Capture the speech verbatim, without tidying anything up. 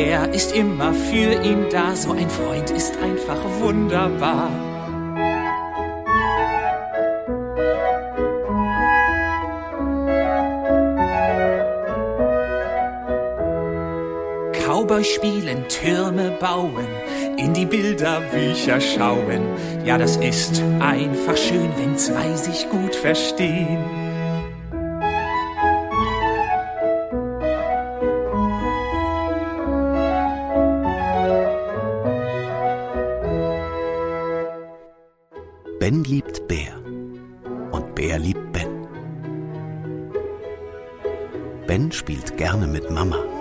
er ist immer für ihn da. So ein Freund ist einfach wunderbar. Cowboy spielen, Türme bauen, in die Bilderbücher schauen. Ja, das ist einfach schön, wenn zwei sich gut verstehen. Ben liebt Bär und Bär liebt Ben. Ben spielt gerne mit Mama.